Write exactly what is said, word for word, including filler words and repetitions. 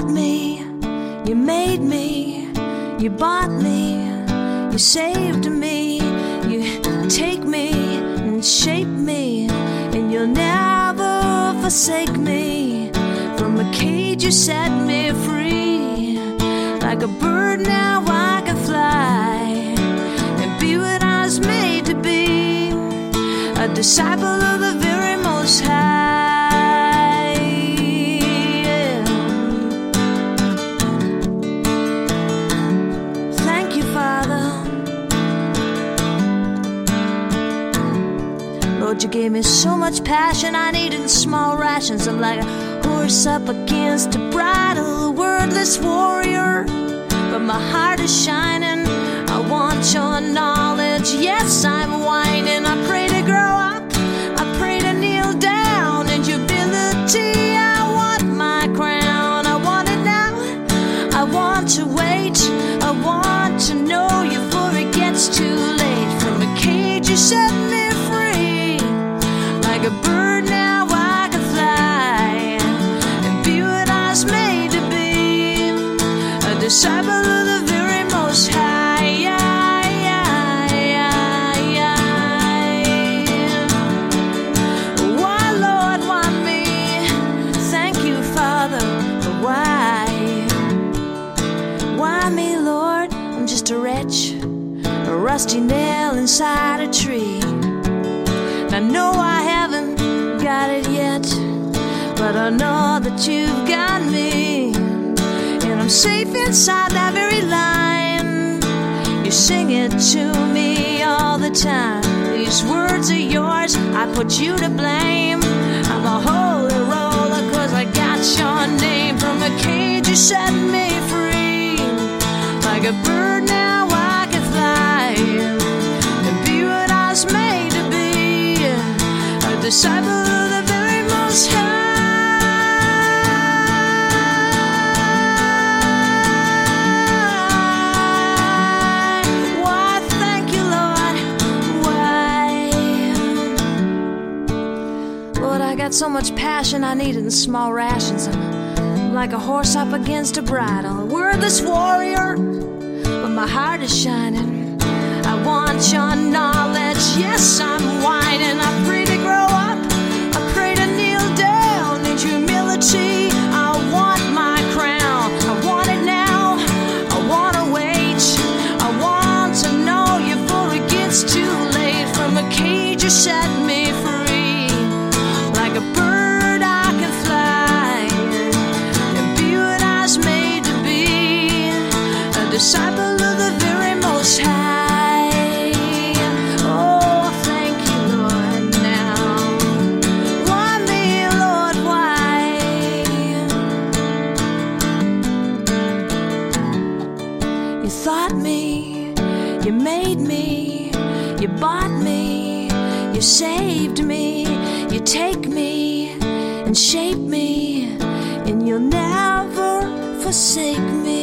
thought me, you made me, you bought me, you saved me, you take me and shape me, and you'll never forsake me. From a cage you set me free. Like a bird now I can fly and be what I was made to be, a disciple of the very Most High. Yeah. Thank you, Father. Lord, you gave me so much passion, I needed small rations. I'm like a horse up against a bridle, a wordless warrior, but my heart is shining. I want your knowledge, yes, I'm whining. I pray to grow up, I pray to kneel down in humility. I want my crown, I want it now, I want to wait, I want to know you before it gets too late. From a cage you set me free. Like a bird now I can fly and be what I was made to be, a disciple of the very Most High. Why, Lord, why me? Thank you, Father, but why? Why me, Lord? I'm just a wretch, a rusty nail inside a tree. I know I haven't got it yet, but I know that you've got me, and I'm safe inside that very line. You sing it to me all the time. These words are yours, I put you to blame. I'm a holy roller 'cause I got your name. From a cage you set me free. Like a bird now I can fly and be what I was made to be, a disciple of the very Most High. Why, thank you, Lord, why? Lord, I got so much passion, I needed in small rations. I'm like a horse up against a bridle, a wordless warrior, but my heart is shining. I want your knowledge, yes, I'm whining. I pray to grow up, I pray to kneel down in humility. I want my crown, I want it now, I want to wait, I want to know you before it gets too late. From a cage you set me free. Like a bird I can fly and be what I was made to be, a disciple of the very Most High. Oh, thank you, Lord, now. Why me, Lord, why? You thought me, you made me, you bought me, you saved me, you take me and shape me, and you'll never forsake me.